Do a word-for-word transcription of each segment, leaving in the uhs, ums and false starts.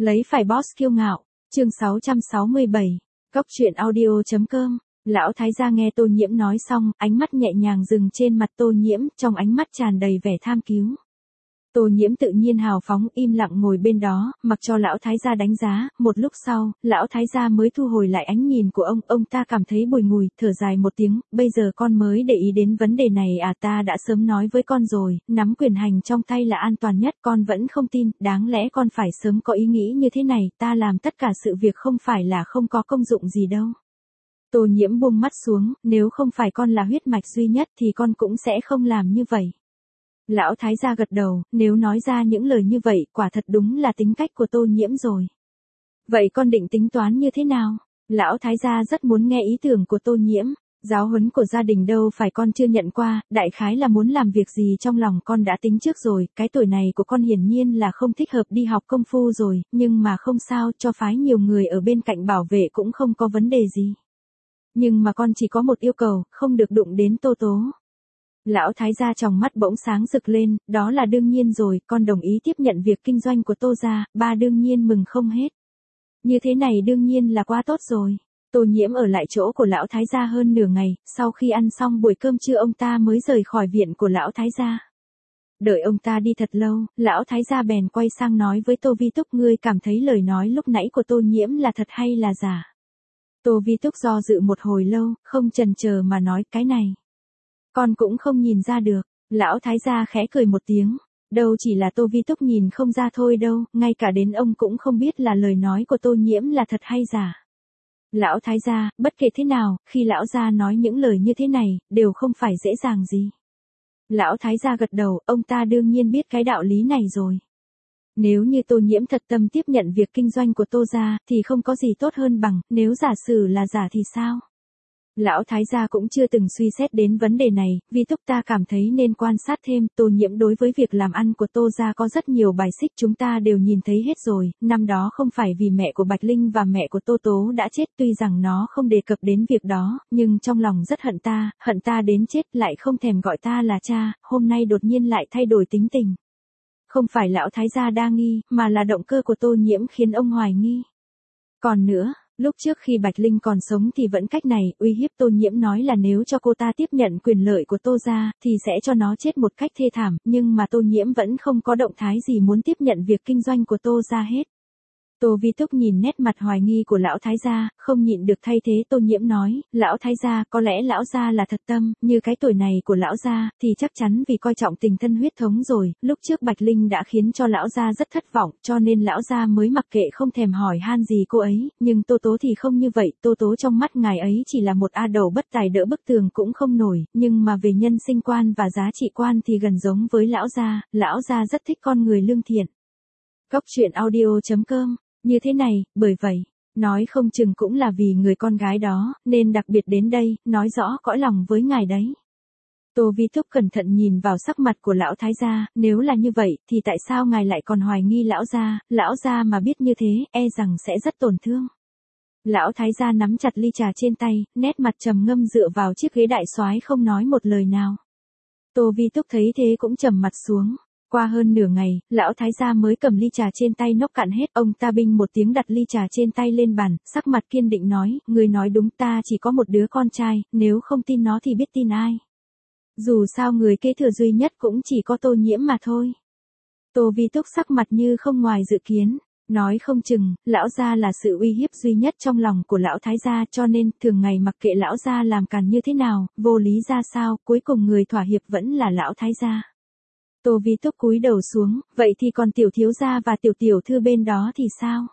Lấy phải boss kiêu ngạo, chương sáu trăm sáu mươi bảy, cốc truyện audio.com. Lão thái gia nghe Tô Nhiễm nói xong, ánh mắt nhẹ nhàng dừng trên mặt Tô Nhiễm, trong ánh mắt tràn đầy vẻ tham cứu. Tô Nhiễm tự nhiên hào phóng im lặng ngồi bên đó, mặc cho lão thái gia đánh giá, một lúc sau, lão thái gia mới thu hồi lại ánh nhìn của ông, ông ta cảm thấy bùi ngùi, thở dài một tiếng, bây giờ con mới để ý đến vấn đề này à, ta đã sớm nói với con rồi, nắm quyền hành trong tay là an toàn nhất, con vẫn không tin, đáng lẽ con phải sớm có ý nghĩ như thế này, ta làm tất cả sự việc không phải là không có công dụng gì đâu. Tô Nhiễm buông mắt xuống, nếu không phải con là huyết mạch duy nhất thì con cũng sẽ không làm như vậy. Lão thái gia gật đầu, nếu nói ra những lời như vậy, quả thật đúng là tính cách của Tô Nhiễm rồi. Vậy con định tính toán như thế nào? Lão thái gia rất muốn nghe ý tưởng của Tô Nhiễm. Giáo huấn của gia đình đâu phải con chưa nhận qua, đại khái là muốn làm việc gì trong lòng con đã tính trước rồi, cái tuổi này của con hiển nhiên là không thích hợp đi học công phu rồi, nhưng mà không sao, cho phái nhiều người ở bên cạnh bảo vệ cũng không có vấn đề gì. Nhưng mà con chỉ có một yêu cầu, không được đụng đến Tô Tố. Lão thái gia trong mắt bỗng sáng rực lên, đó là đương nhiên rồi, con đồng ý tiếp nhận việc kinh doanh của Tô gia, ba đương nhiên mừng không hết. Như thế này đương nhiên là quá tốt rồi. Tô Nhiễm ở lại chỗ của lão thái gia hơn nửa ngày, sau khi ăn xong buổi cơm trưa ông ta mới rời khỏi viện của lão thái gia. Đợi ông ta đi thật lâu, lão thái gia bèn quay sang nói với Tô Vi Túc, ngươi cảm thấy lời nói lúc nãy của Tô Nhiễm là thật hay là giả? Tô Vi Túc do dự một hồi lâu, không chần chờ mà nói, cái này con cũng không nhìn ra được. Lão thái gia khẽ cười một tiếng, đâu chỉ là Tô Vi Túc nhìn không ra thôi đâu, ngay cả đến ông cũng không biết là lời nói của Tô Nhiễm là thật hay giả. Lão thái gia, bất kể thế nào, khi lão gia nói những lời như thế này, đều không phải dễ dàng gì. Lão thái gia gật đầu, ông ta đương nhiên biết cái đạo lý này rồi. Nếu như Tô Nhiễm thật tâm tiếp nhận việc kinh doanh của Tô gia, thì không có gì tốt hơn bằng, nếu giả sử là giả thì sao? Lão thái gia cũng chưa từng suy xét đến vấn đề này, vì Túc ta cảm thấy nên quan sát thêm, Tô Nhiễm đối với việc làm ăn của Tô gia có rất nhiều bài xích, chúng ta đều nhìn thấy hết rồi, năm đó không phải vì mẹ của Bạch Linh và mẹ của Tô Tố đã chết, tuy rằng nó không đề cập đến việc đó, nhưng trong lòng rất hận ta, hận ta đến chết, lại không thèm gọi ta là cha, hôm nay đột nhiên lại thay đổi tính tình. Không phải lão thái gia đa nghi, mà là động cơ của Tô Nhiễm khiến ông hoài nghi. Còn nữa, lúc trước khi Bạch Linh còn sống thì vẫn cách này, uy hiếp Tô Nhiễm nói là nếu cho cô ta tiếp nhận quyền lợi của Tô gia, thì sẽ cho nó chết một cách thê thảm, nhưng mà Tô Nhiễm vẫn không có động thái gì muốn tiếp nhận việc kinh doanh của Tô gia hết. Tô Vi Túc nhìn nét mặt hoài nghi của lão thái gia, không nhịn được thay thế Tô Nhiễm nói, lão thái gia, có lẽ lão gia là thật tâm, như cái tuổi này của lão gia, thì chắc chắn vì coi trọng tình thân huyết thống rồi, lúc trước Bạch Linh đã khiến cho lão gia rất thất vọng, cho nên lão gia mới mặc kệ không thèm hỏi han gì cô ấy, nhưng Tô Tố thì không như vậy, Tô Tố trong mắt ngài ấy chỉ là một a đầu bất tài đỡ bức tường cũng không nổi, nhưng mà về nhân sinh quan và giá trị quan thì gần giống với lão gia, lão gia rất thích con người lương thiện. Cốc truyện audio.com. Như thế này, bởi vậy, nói không chừng cũng là vì người con gái đó, nên đặc biệt đến đây, nói rõ cõi lòng với ngài đấy. Tô Vi Túc cẩn thận nhìn vào sắc mặt của lão thái gia, nếu là như vậy, thì tại sao ngài lại còn hoài nghi lão gia, lão gia mà biết như thế, e rằng sẽ rất tổn thương. Lão thái gia nắm chặt ly trà trên tay, nét mặt trầm ngâm dựa vào chiếc ghế đại soái không nói một lời nào. Tô Vi Túc thấy thế cũng trầm mặt xuống. Qua hơn nửa ngày, lão thái gia mới cầm ly trà trên tay nốc cạn hết, ông ta binh một tiếng đặt ly trà trên tay lên bàn, sắc mặt kiên định nói, người nói đúng, ta chỉ có một đứa con trai, nếu không tin nó thì biết tin ai. Dù sao người kế thừa duy nhất cũng chỉ có Tô Nhiễm mà thôi. Tô Vi Túc sắc mặt như không ngoài dự kiến, nói không chừng, lão gia là sự uy hiếp duy nhất trong lòng của lão thái gia, cho nên, thường ngày mặc kệ lão gia làm càn như thế nào, vô lý ra sao, cuối cùng người thỏa hiệp vẫn là lão thái gia. Tô Vi Túc cúi đầu xuống, vậy thì còn tiểu thiếu gia và tiểu tiểu thư bên đó thì sao?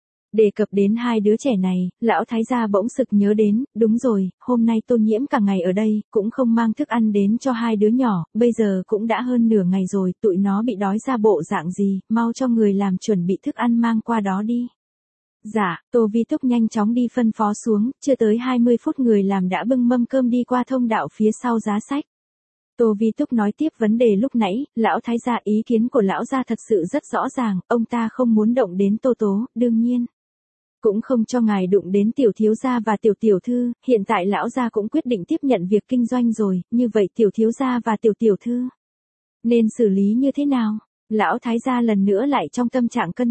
Đề cập đến hai đứa trẻ này, lão thái gia bỗng sực nhớ đến, đúng rồi, hôm nay Tô Nhiễm cả ngày ở đây, cũng không mang thức ăn đến cho hai đứa nhỏ, bây giờ cũng đã hơn nửa ngày rồi, tụi nó bị đói ra bộ dạng gì, mau cho người làm chuẩn bị thức ăn mang qua đó đi. Dạ, Tô Vi Túc nhanh chóng đi phân phó xuống, chưa tới hai mươi phút người làm đã bưng mâm cơm đi qua thông đạo phía sau giá sách. Tô Vi Túc nói tiếp vấn đề lúc nãy, lão thái gia ý kiến của lão gia thật sự rất rõ ràng, ông ta không muốn động đến Tô Tố, đương nhiên. Cũng không cho ngài đụng đến tiểu thiếu gia và tiểu tiểu thư, hiện tại lão gia cũng quyết định tiếp nhận việc kinh doanh rồi, như vậy tiểu thiếu gia và tiểu tiểu thư nên xử lý như thế nào? Lão thái gia lần nữa lại trong tâm trạng cân nhắc.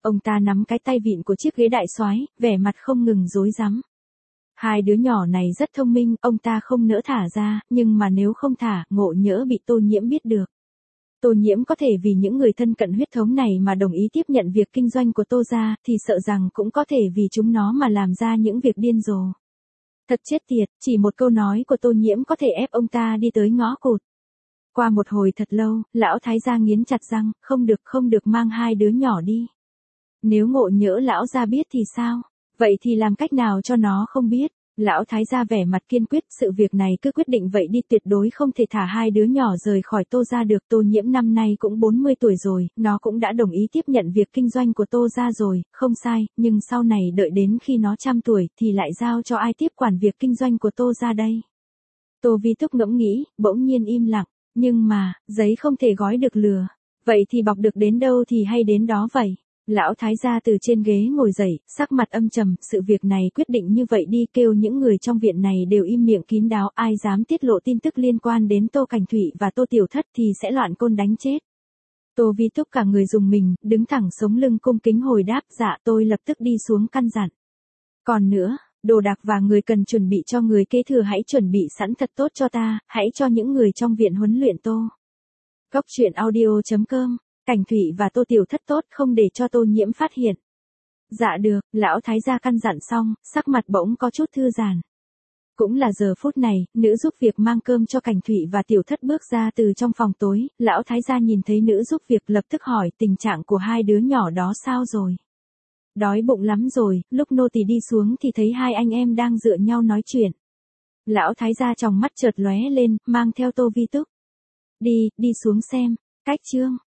Ông ta nắm cái tay vịn của chiếc ghế đại soái, vẻ mặt không ngừng rối rắm. Hai đứa nhỏ này rất thông minh, ông ta không nỡ thả ra, nhưng mà nếu không thả, ngộ nhỡ bị Tô Nhiễm biết được. Tô Nhiễm có thể vì những người thân cận huyết thống này mà đồng ý tiếp nhận việc kinh doanh của Tô gia, thì sợ rằng cũng có thể vì chúng nó mà làm ra những việc điên rồ. Thật chết tiệt, chỉ một câu nói của Tô Nhiễm có thể ép ông ta đi tới ngõ cụt. Qua một hồi thật lâu, lão thái gia nghiến chặt răng, không được không được mang hai đứa nhỏ đi. Nếu ngộ nhỡ lão gia biết thì sao? Vậy thì làm cách nào cho nó không biết? Lão thái gia vẻ mặt kiên quyết, sự việc này cứ quyết định vậy đi, tuyệt đối không thể thả hai đứa nhỏ rời khỏi Tô gia được. Tô Nhiễm năm nay cũng bốn mươi tuổi rồi, nó cũng đã đồng ý tiếp nhận việc kinh doanh của Tô gia rồi, không sai, nhưng sau này đợi đến khi nó trăm tuổi thì lại giao cho ai tiếp quản việc kinh doanh của Tô gia đây? Tô Vi Túc ngẫm nghĩ, bỗng nhiên im lặng, nhưng mà, giấy không thể gói được lừa, vậy thì bọc được đến đâu thì hay đến đó vậy. Lão thái gia từ trên ghế ngồi dậy, sắc mặt âm trầm, sự việc này quyết định như vậy đi, kêu những người trong viện này đều im miệng kín đáo, ai dám tiết lộ tin tức liên quan đến Tô Cảnh Thụy và Tô Tiểu Thất thì sẽ loạn côn đánh chết. Tô Vi Túc cả người rùng mình, đứng thẳng sống lưng cung kính hồi đáp, dạ tôi lập tức đi xuống căn dặn. Còn nữa, đồ đạc và người cần chuẩn bị cho người kế thừa hãy chuẩn bị sẵn thật tốt cho ta, hãy cho những người trong viện huấn luyện Tô. Cốc truyện audio chấm com. Cảnh Thụy và Tô Tiểu Thất tốt, không để cho Tô Nhiễm phát hiện. Dạ được, lão thái gia căn dặn xong, sắc mặt bỗng có chút thư giãn. Cũng là giờ phút này, nữ giúp việc mang cơm cho Cảnh Thụy và Tiểu Thất bước ra từ trong phòng tối, lão thái gia nhìn thấy nữ giúp việc lập tức hỏi tình trạng của hai đứa nhỏ đó sao rồi. Đói bụng lắm rồi, lúc nô tỳ đi xuống thì thấy hai anh em đang dựa nhau nói chuyện. Lão thái gia tròng mắt chợt lóe lên, mang theo Tô Vi Túc. Đi, đi xuống xem. Cách chương